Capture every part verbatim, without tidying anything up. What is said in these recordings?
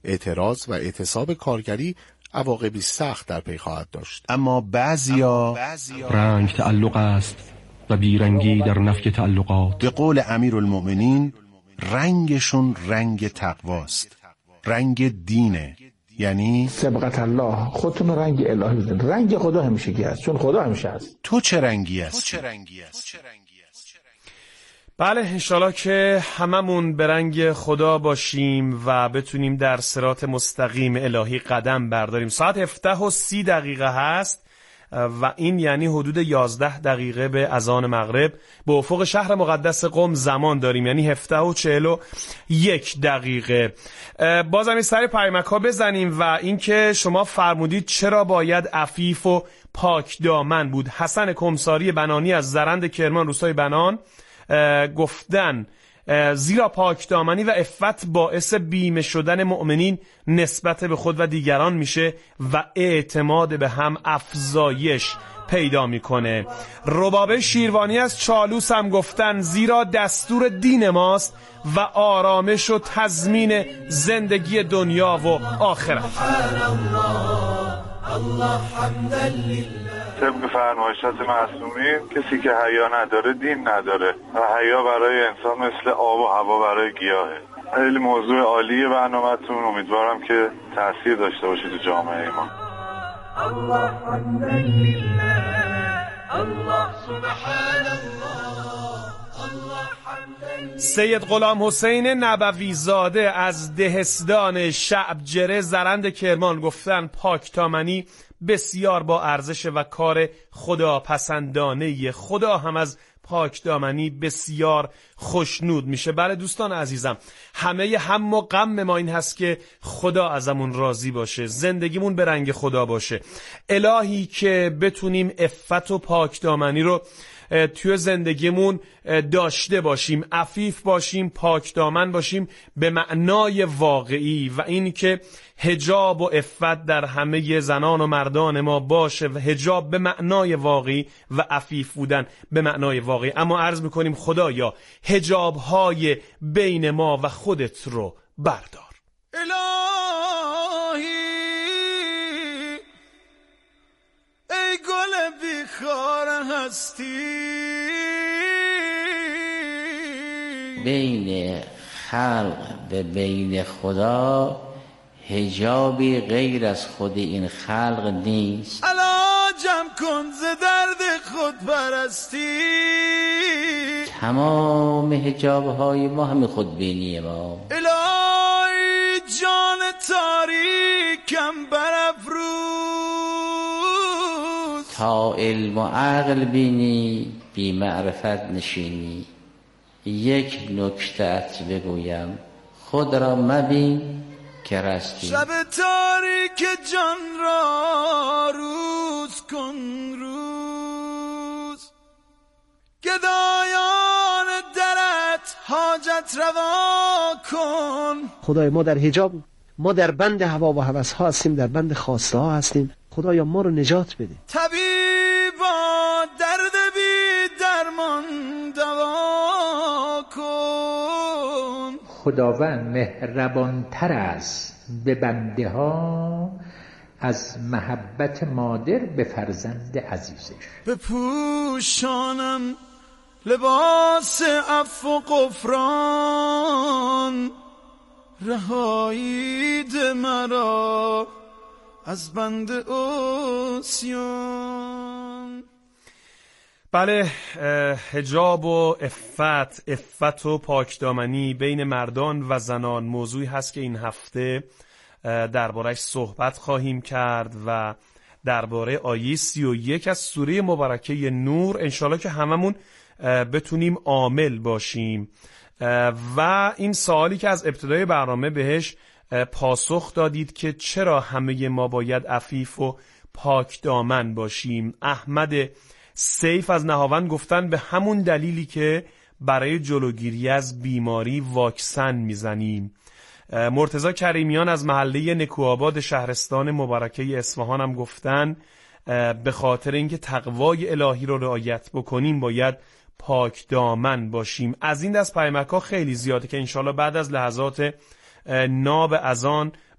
اعتراض و اعتصاب کارگری عواقبی سخت در پی خواهد داشت. اما بعضیا رنگ تعلق است و بیرنگی در نفی تعلقات. به قول امیرالمؤمنین رنگشون رنگ تقواست، رنگ دینه، یعنی سبقت الله. خودتون رنگ الهی بزنید. رنگ خدا همیشه کی هست، چون خدا همیشه هست. تو چه رنگی هستی؟ بله، انشالله که هممون به رنگ خدا باشیم و بتونیم در صراط مستقیم الهی قدم برداریم. ساعت هفده و سی دقیقه هست و این یعنی حدود یازده دقیقه به اذان مغرب. به افق شهر مقدس قم زمان داریم، یعنی هفده و چهل و یک دقیقه. بازم این سری پیامک ها بزنیم و اینکه شما فرمودید چرا باید عفیف و پاک دامن بود. حسن کمساری بنانی از زرند کرمان روستای بنان گفتن زیرا پاک دامنی و عفت باعث بیمه شدن مؤمنین نسبت به خود و دیگران میشه و اعتماد به هم افزایش پیدا میکنه. ربابه شیروانی از چالوس هم گفتن زیرا دستور دین ماست و آرامش و تضمین زندگی دنیا و آخرت. طبق فرمایشات معصومین کسی که حیا نداره دین نداره و حیا برای انسان مثل آب و هوا برای گیاهه. خیلی موضوع عالیه برنامه‌تون، امیدوارم که تأثیر داشته باشه تو جامعه ما. الله حمدا لله، الله سبحان الله، الله حمدا. سید غلام حسین نبوی زاده از دهستان شعبجره زرند کرمان گفتن پاکدامنی بسیار با ارزش و کار خدا پسندانه. خدا هم از پاکدامنی بسیار خوشنود میشه. بله دوستان عزیزم، همه هم و غم ما این هست که خدا ازمون راضی باشه، زندگیمون به رنگ خدا باشه. الهی که بتونیم عفت و پاکدامنی رو توی زندگیمون داشته باشیم، عفیف باشیم، پاک دامن باشیم به معنای واقعی و این که حجاب و عفت در همه زنان و مردان ما باشه و حجاب به معنای واقعی و عفیف بودن به معنای واقعی. اما عرض میکنیم خدایا حجاب‌های بین ما و خودت رو بردار. الهی ای گل بیخار هستی، بین خلق و بین خدا حجابی غیر از خود این خلق نیست. علاجم کن ز درد خود پرستی، تمام حجابهای ما همین خودبینی ما. الهی جان تاریکم برافروز، تا علم و عقل بینی بی معرفت نشینی. یک نکته‌ات بگویم، خود را مبین که رستی. شب تاریک جان را روز کن روز، گدایان درت حاجت روا کن. خدای ما در حجاب، ما در بند هوا و هوس ها هستیم، در بند خواسته ها هستیم. خدایا ما رو نجات بده. طبیبا درد بی درمان دوا کن. خداوند مهربانتر است به بنده ها از محبت مادر به فرزند عزیزش. بپوشانم لباس عفو و غفران، رهایید مرا از بند عصیان. بله، حجاب و عفت، عفت و پاکدامنی بین مردان و زنان موضوعی هست که این هفته درباره‌اش صحبت خواهیم کرد و درباره آیه سی و یک از سوره مبارکه نور انشالله که هممون بتونیم عامل باشیم. و این سوالی که از ابتدای برنامه بهش پاسخ دادید که چرا همه ما باید عفیف و پاک دامن باشیم. احمد سیف از نهاوند گفتن به همون دلیلی که برای جلوگیری از بیماری واکسن میزنیم. مرتضی کریمیان از محله نکوآباد شهرستان مبارکه اصفهان هم گفتن به خاطر اینکه تقوای الهی رو رعایت بکنیم باید پاک دامن باشیم. از این دست پیامک ها خیلی زیاده که انشالله بعد از لحظات ناب اذان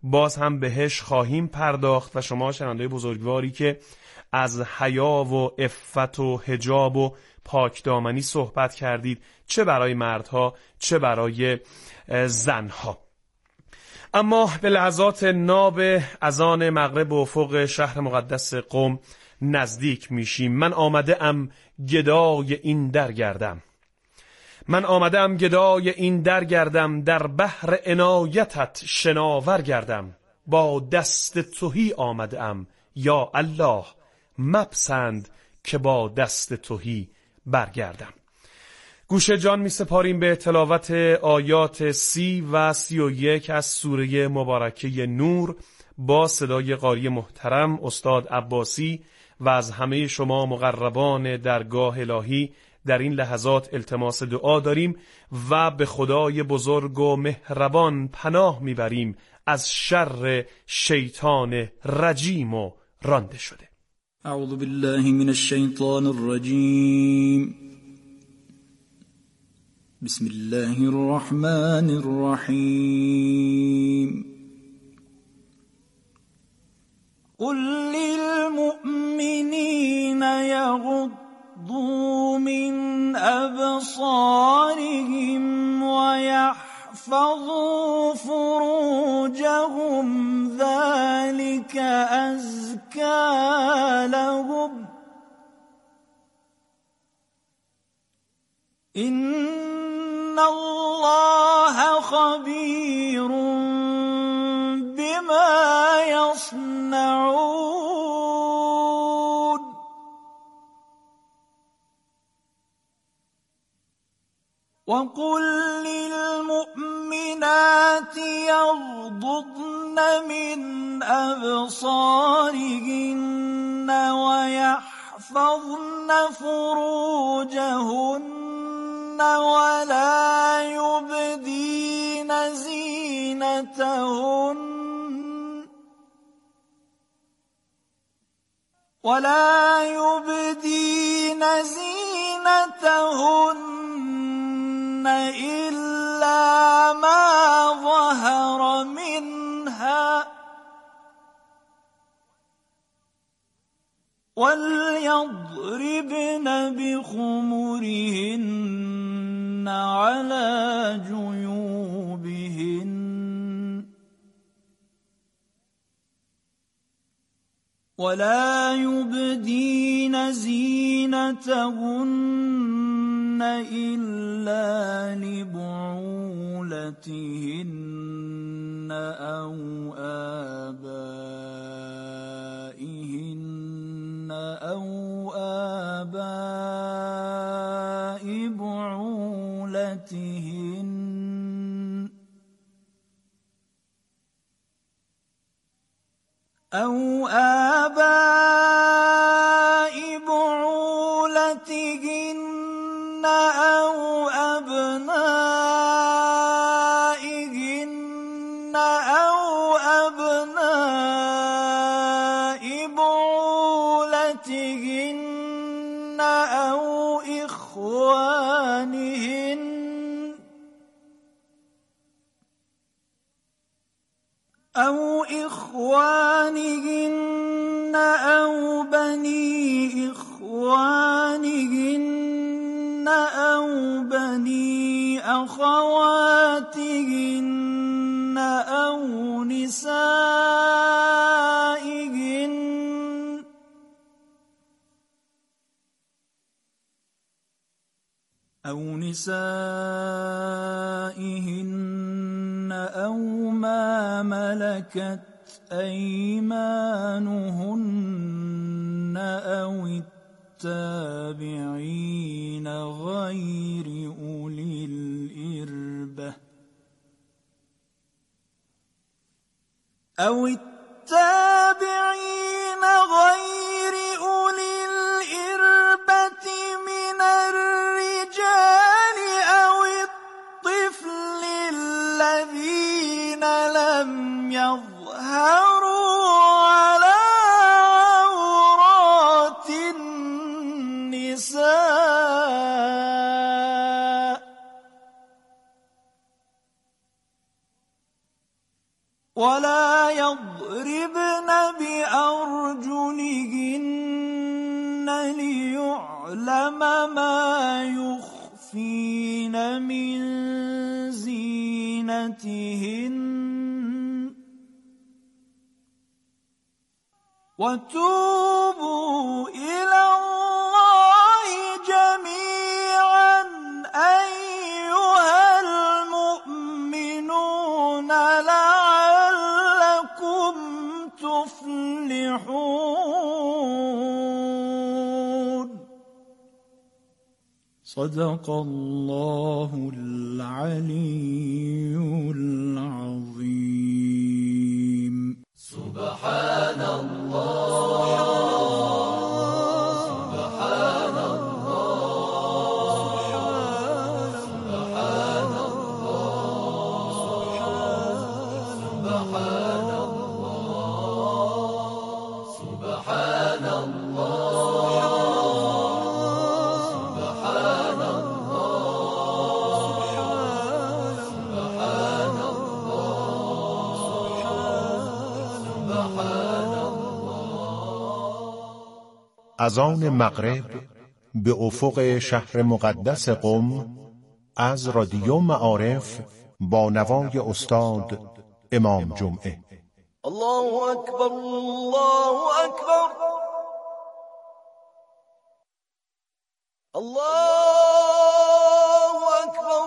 باز هم بهش خواهیم پرداخت و شما شنونده‌های بزرگواری که از حیا و عفت و حجاب و پاکدامنی صحبت کردید، چه برای مردها چه برای زنها. اما به لحظات ناب اذان مغرب و افق شهر مقدس قم نزدیک میشیم. من آمده ام گدای این در گردم، من آمده ام گدای این در گردم، در بحر عنایتت شناور گردم. با دست تهی آمده ام یا الله، مپسند که با دست تهی برگردم. گوش جان می سپاریم به تلاوت آیات سی و سی و یک از سوره مبارکه نور با صدای قاری محترم استاد عباسی و از همه شما مقربان درگاه الهی در این لحظات التماس دعا داریم و به خدای بزرگ و مهربان پناه میبریم از شر شیطان رجیم و رانده شده. اعوذ بالله من الشیطان الرجیم. بسم الله الرحمن الرحیم. قل للمؤمنین یغضوا من ابصارهم ويحفظوا فروجهم ذلك أزكى لهم إن الله خبير بما يصنعون. وقل للمؤمنات يغضضن من أبصارهن ويحفظن فروجهن ولا يبدين زينتهن ولا يبدين زينتهن إلا ما ظهر منها وليضربن بخمرهن على جيوبهن ولا يبدين زينتهن إلا لبعولتهن أو آبائهن أو آباء بعولتهن أو آباء بعولتهن أو أبنائهن أو أبناء بعولتهن أو إخوانهن أو إخوانهن أو بني إخوانهن أو بني أخواتهن أو نسائهن أو نسائهن أو ما ملكت أيمانهن أو التابعين غير أولي الإربة أو التابعين غير أولي الإربة من الرجال أو الطفل الذين لم يظهروا على عورات النساء ولا ولا يضربن بأرجلهن ليعلم ما يخفين من زينتهن وتوبوا إلى الله جميعا أيها المؤمنون لعلكم تفلحون. صدق الله العلي العظيم. سبحان الله سبحان الله سبحان الله سبحان الله سبحان از آن مغرب به افق شهر مقدس قم از رادیو معارف با نوای استاد امام جمعه. الله اکبر الله اکبر الله اکبر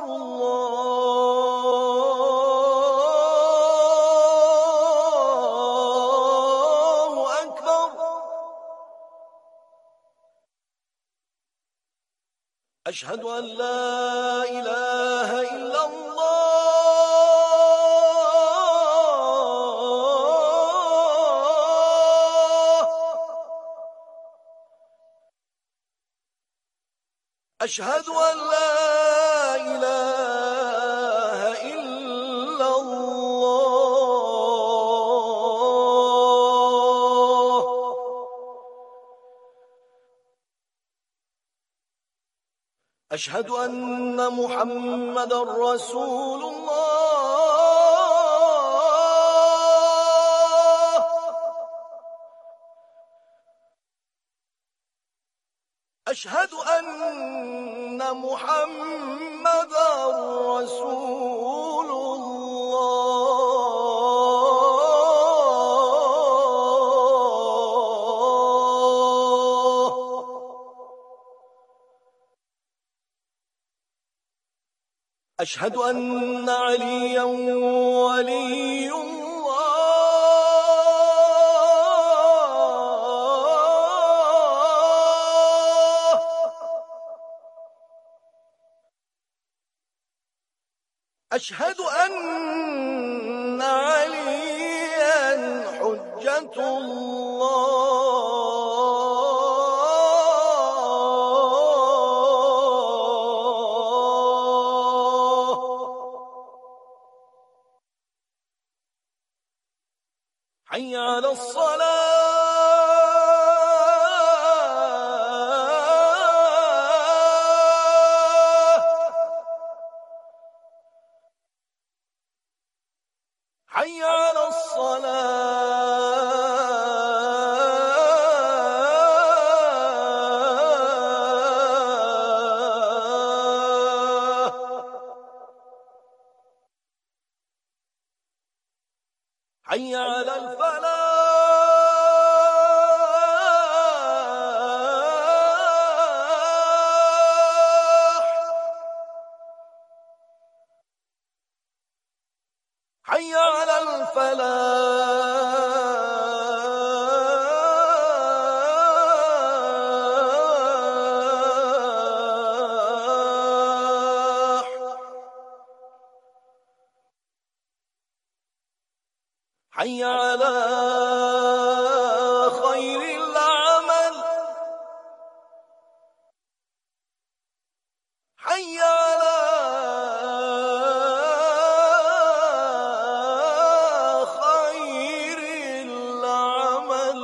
الله اکبر اشهد ان لا اله الا الله اشهد ان لا اله الا الله اشهد ان محمدا رسول الله اشهد ان محمدا رسول الله اشهد ان عليا ولي الله اشهد ان عليا حجة الله حي على الصلاة حي على الصلاة حي على الفلاح حي على الفلاح حي على خير العمل حي على خير العمل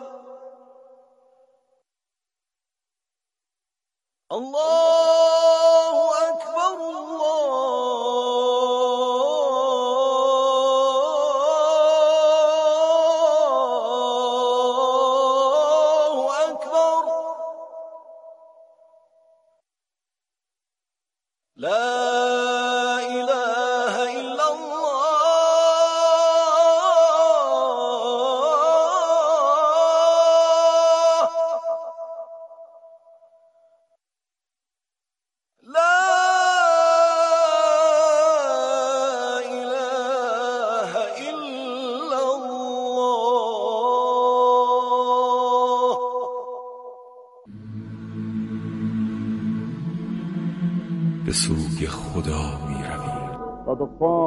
الله أكبر الله به سوی خدا می رویم. قد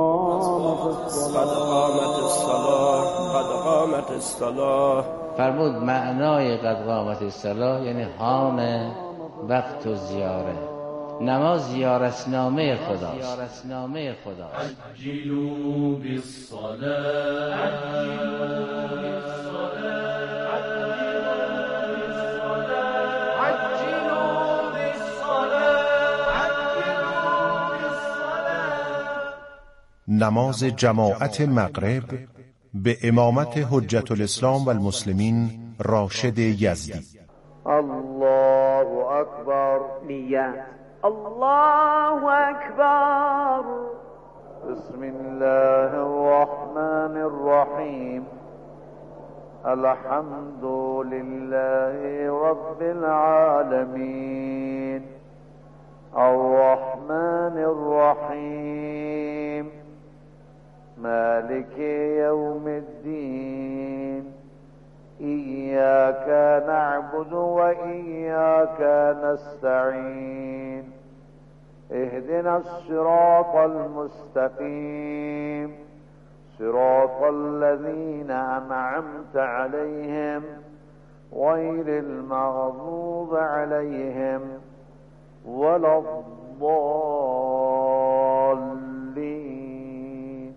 قامت الصلاة قد قامت الصلاة. فرمود معنای قد قامت الصلاة یعنی حان وقت و زیاره. نماز زیارتنامه خداست. زیارتنامه خداست. عجلوا بالصلاة. نماز جماعت مغرب به امامت حجت الاسلام و المسلمین راشد یزدی. الله اکبر. نیت. الله اکبر. بسم الله الرحمن الرحیم. الحمد لله رب العالمین الرحمن الرحیم مالك يوم الدين إياك نعبد وإياك نستعين اهدنا الصراط المستقيم صراط الذين أنعمت عليهم غير المغضوب عليهم ولا الضالين.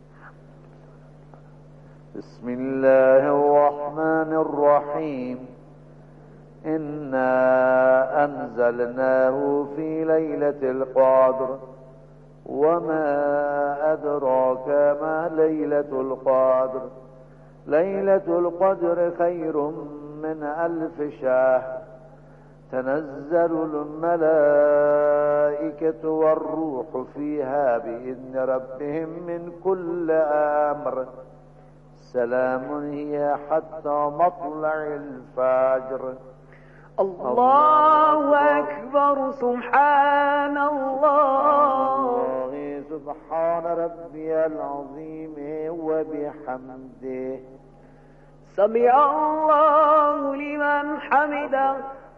بسم الله الرحمن الرحيم. إنا أنزلناه في ليلة القدر وما أدراك ما ليلة القدر. ليلة القدر خير من ألف شهر. تنزل الملائكة والروح فيها بإذن ربهم من كل أمر سلام هي حتى مطلع الفجر. الله أكبر. سبحان الله. سبحان ربي العظيم وبحمده. سمع الله لمن حمده.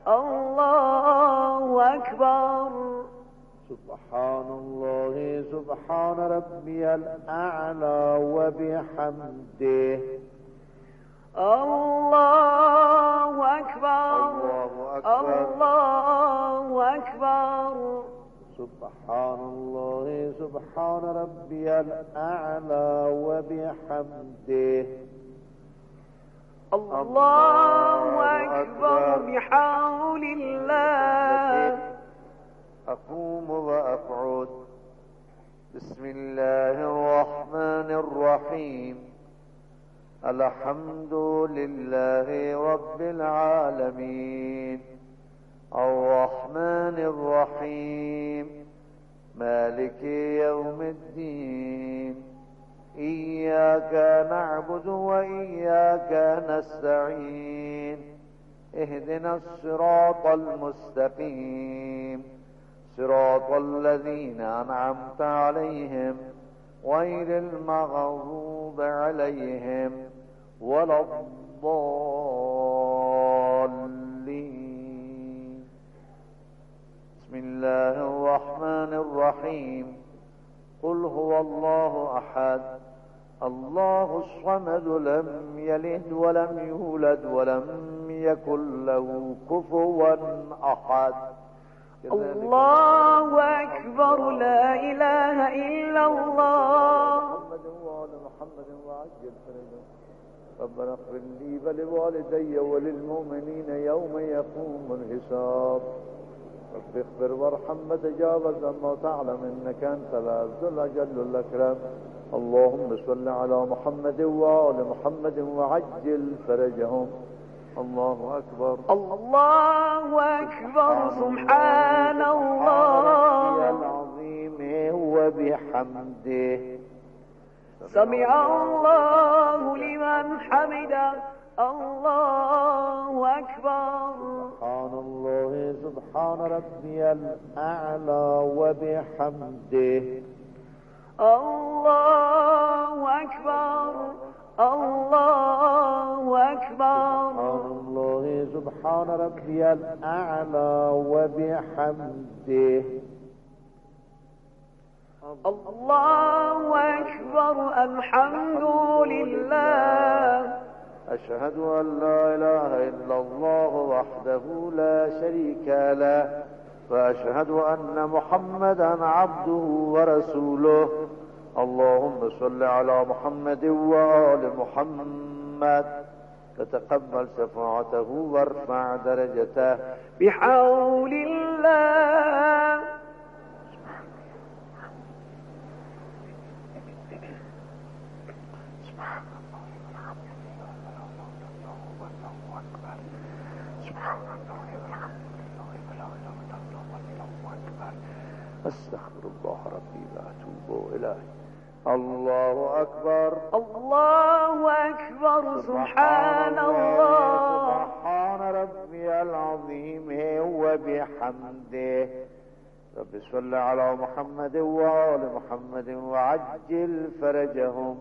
الله أكبر. سبحان الله سبحان ربي الأعلى وبحمده. الله أكبر. الله أكبر. سبحان الله سبحان ربي الأعلى وبحمده. الله أكبر بحول الله. أقوم وأقعد. بسم الله الرحمن الرحيم. الحمد لله رب العالمين الرحمن الرحيم مالك يوم الدين إياك نعبد وإياك نستعين اهدنا الصراط المستقيم صراط الذين أنعمت عليهم غير المغضوب عليهم ولا الضالين. بسم الله الرحمن الرحيم. قل هو الله أحد الله الصمد لم يلد ولم يولد ولم يكن له كفوا أحد. الله أكبر. لا إله إلا الله. محمد وآل محمد وعجل فرجهم. ربنا اغفر لي ولوالدي وللمؤمنين يوم يقوم الحساب. رب اغفر وارحم وتجاوز عما تعلم إنك أنت العز الأجل الأكرم. اللهم صل على محمد وآل محمد وعجل فرجهم. الله أكبر. الله أكبر. سبحان الله العظيم وبحمده. سمع الله لمن حمده. الله أكبر. سبحان الله سبحان ربي الأعلى وبحمده. الله أكبر. الله أكبر. سبحان الله سبحان ربي الأعلى وبحمده. الله أكبر الحمد لله أشهد أن لا إله إلا الله وحده لا شريك له وأشهد أن محمدا عبده ورسوله اللهم صل على محمد وآل محمد وتقبل شفاعته وارفع درجته بحول الله. استغفر الله ربي واتوب اليه. الله اكبر الله اكبر سبحان الله سبحان ربي العظيم وبحمده. رب صل على محمد وآل محمد وعجل فرجهم.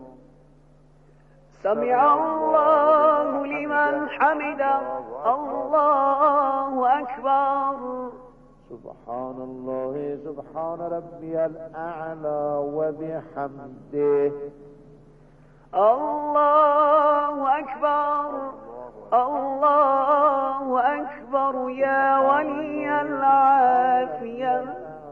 سمع الله لمن حمده. الله اكبر. سبحان الله سبحان ربي الأعلى وبحمده. الله أكبر الله أكبر يا ولي العافية.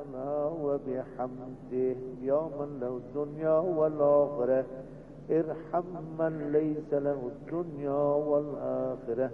وبحمده يا من له الدنيا والآخرة ارحم من ليس له الدنيا والآخرة.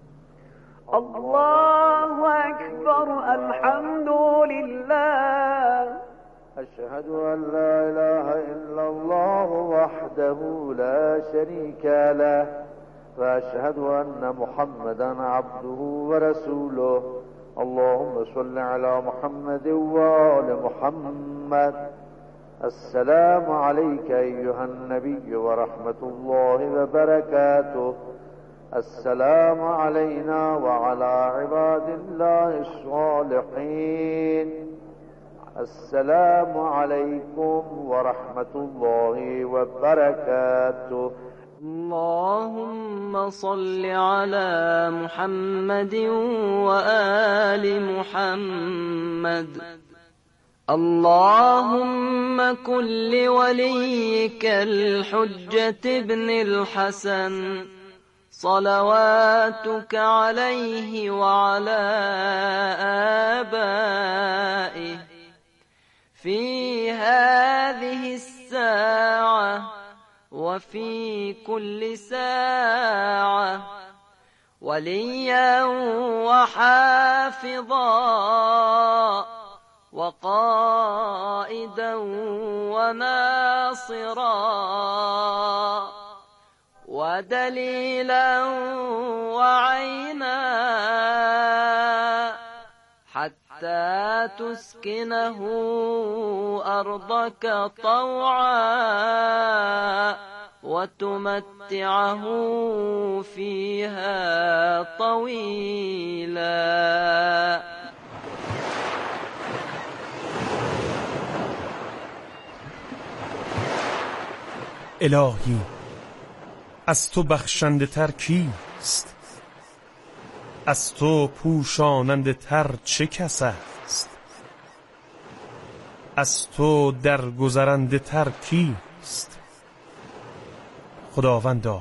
الله أكبر الحمد لله. أشهد أن لا إله إلا الله وحده لا شريك له وأشهد أن محمدا عبده ورسوله اللهم صل على محمد وآل محمد. السلام عليك أيها النبي ورحمة الله وبركاته. السلام علينا وعلى عباد الله الصالحين. السلام عليكم ورحمة الله وبركاته. اللهم صل على محمد وآل محمد. اللهم كن لوليك الحجة ابن الحسن صلواتك عليه وعلى آبائه في هذه الساعة وفي كل ساعة وليا وحافظا وقائدا وناصرا ودليلا وعينا حتى تسكنه أرضك طوعا وتمتعه فيها طويلا. الهی از تو بخشنده تر کیست؟ از تو پوشاننده تر چه کس است؟ از تو درگذرنده تر کیست؟ خداوندا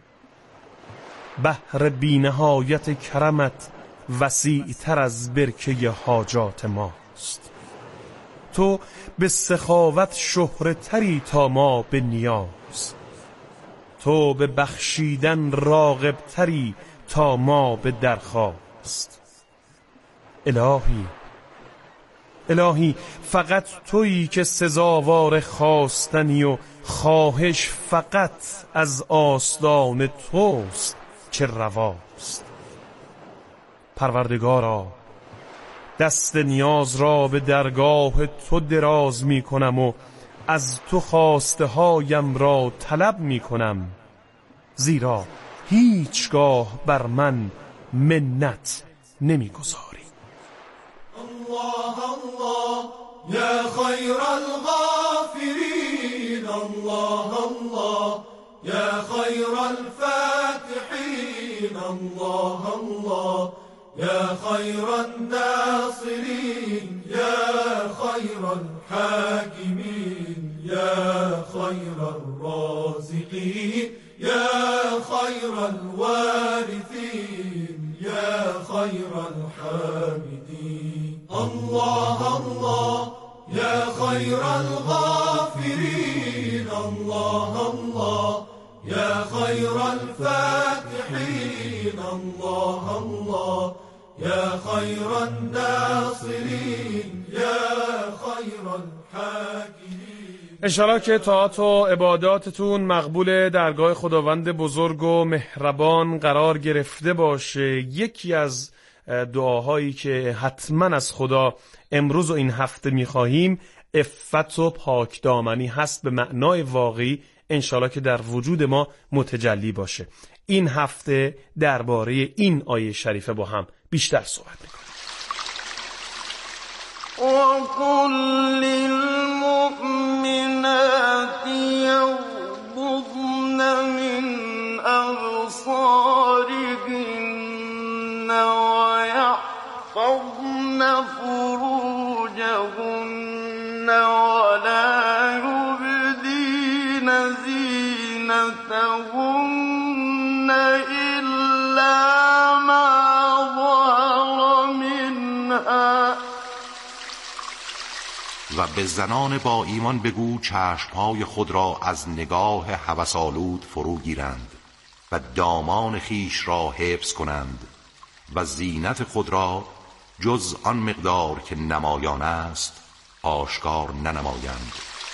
بحر بی‌نهایت کرمت وسیع تر از برکه حاجات ماست. تو به سخاوت شهرت تری تا ما به نیاز. تو به بخشیدن راغب تری تا ما به درخواست. الهی الهی فقط تویی که سزاوار خواستنی و خواهش فقط از آستان توست که رواست. پروردگارا دست نیاز را به درگاه تو دراز می کنم و از تو خواسته هایم را طلب می کنم، زیرا هیچگاه بر من منت نمی گذاری. الله الله یا خیر الغافرین، الله الله یا خیر الفاتحین، الله الله یا خیر الناصرین، یا خیر الحاكمين يا خير الرازقين يا خير الوارثين يا خير الحامدين الله الله يا خير الغافرين الله الله يا خير الفاتحين الله الله يا خير الناصرين يا خير الحاکمین. انشالله که طاعات و عباداتتون مقبول درگاه خداوند بزرگ و مهربان قرار گرفته باشه. یکی از دعاهایی که حتما از خدا امروز و این هفته میخواهیم عفت و پاکدامنی هست، به معنای واقعی انشالله که در وجود ما متجلی باشه. این هفته درباره این آیه شریفه با هم بیشتر صحبت میکنیم. وَقُلْ لِلْمُؤْمِنَاتِ يَغْضُضْنَ مِنْ أَبْصَارِهِنَّ وَيَحْفَظْنَ فُرُوجَهُنَّ وَلَا يُبْدِينَ زِينَتَهُنَّ إِلَّا مَا ظَهَرَ مِنْهَا. و به زنان با ایمان بگو چشمهای خود را از نگاه هوس‌آلود فرو گیرند و دامان خیش را حفظ کنند و زینت خود را جز آن مقدار که نمایان است آشکار ننمایند.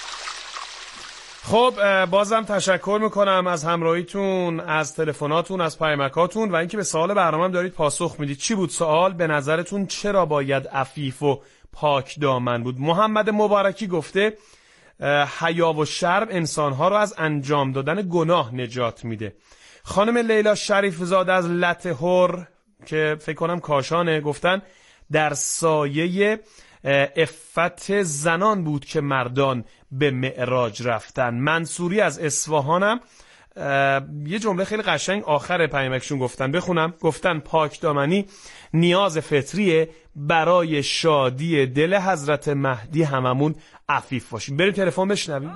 خب بازم تشکر میکنم از همراهیتون، از تلفناتون، از پیامکاتون و اینکه به سوال برنامه‌ام دارید پاسخ میدید. چی بود سوال؟ به نظرتون چرا باید عفیف و پاک دامن بود؟ محمد مبارکی گفته حیا و شرم انسانها رو از انجام دادن گناه نجات میده. خانم لیلا شریف زاده از لطهر که فکر کنم کاشانه گفتن در سایه عفت زنان بود که مردان به معراج رفتن. منصوری از اصفهانم یه جمله خیلی قشنگ آخر پیامکشون گفتن، بخونم. گفتن پاک دامنی نیاز فطریه برای شادی دل حضرت مهدی، هممون عفیف باشیم. بریم تلفن بشنویم.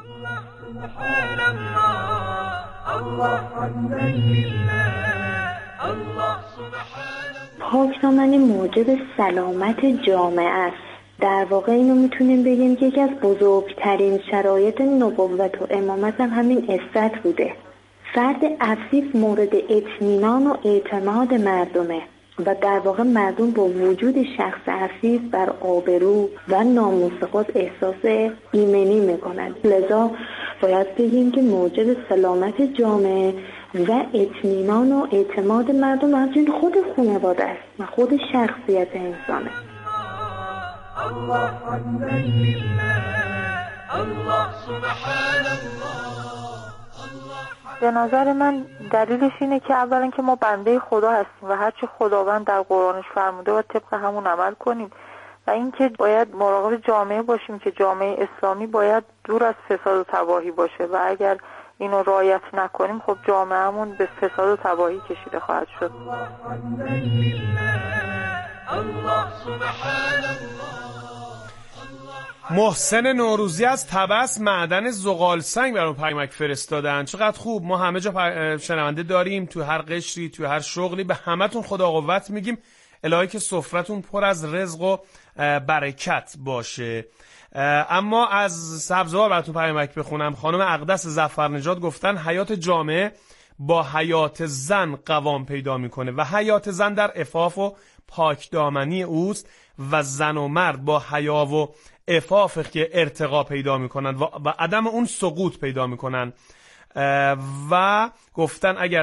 پاک دامنی موجب سلامت جامعه است. در واقع اینو میتونیم بگیم که یکی از بزرگترین شرایط نبوت و امامت هم همین عفت بوده. فرد عفیف مورد اطمینان و اعتماد مردمه و در واقع مردم با وجود شخص عفیف بر آبرو و ناموس خود احساس ایمنی میکنند. لذا باید بگیم که موجب سلامت جامعه و اطمینان و اعتماد مردم و همچنین خود خانواده است و خود شخصیت انسانه. الله حمدا لله الله سبحان الله. به نظر من دلیلش اینه که اولا که ما بنده خدا هستیم و هرچی خداوند در قرآنش فرموده و طبق همون عمل کنیم و اینکه باید مراقب جامعه باشیم که جامعه اسلامی باید دور از فساد و تباهی باشه و اگر اینو رعایت نکنیم خب جامعهمون به فساد و تباهی کشیده خواهد شد. الله سبحان الله. محسن نوروزی از طبس معدن زغال سنگ برام پیامک فرستادن. چقدر خوب، ما همه جا شنونده داریم، تو هر قشری، تو هر شغلی. به همتون خدا قوت میگیم، الهی که سفرتون پر از رزق و برکت باشه. اما از سبزوار براتون پیامک بخونم. خانم اقدس ظفرنژاد گفتن حیات جامعه با حیات زن قوام پیدا میکنه و حیات زن در عفاف و پاک دامنی اوست و زن و مرد با حیا و عفاف که ارتقا پیدا میکنن و عدم اون سقوط پیدا میکنن و گفتن اگر